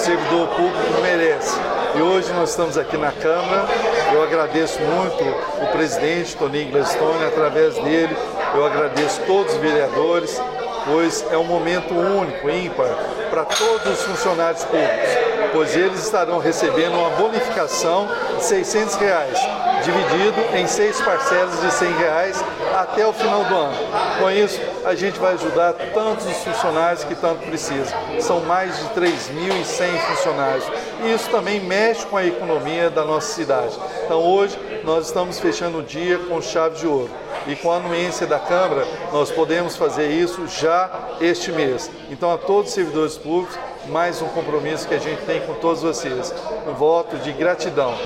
servidor público merece. E hoje nós estamos aqui na Câmara, eu agradeço muito o presidente Toninho Gladstone, através dele eu agradeço todos os vereadores, pois é um momento único, ímpar, para todos os funcionários públicos, pois eles estarão recebendo uma bonificação de R$600, dividido em 6 parcelas de R$100 até o final do ano. Com isso, a gente vai ajudar tantos os funcionários que tanto precisam. São mais de 3.100 funcionários. E isso também mexe com a economia da nossa cidade. Então hoje nós estamos fechando o dia com chave de ouro. E com a anuência da Câmara, nós podemos fazer isso já este mês. Então, a todos os servidores públicos, mais um compromisso que a gente tem com todos vocês. Um voto de gratidão.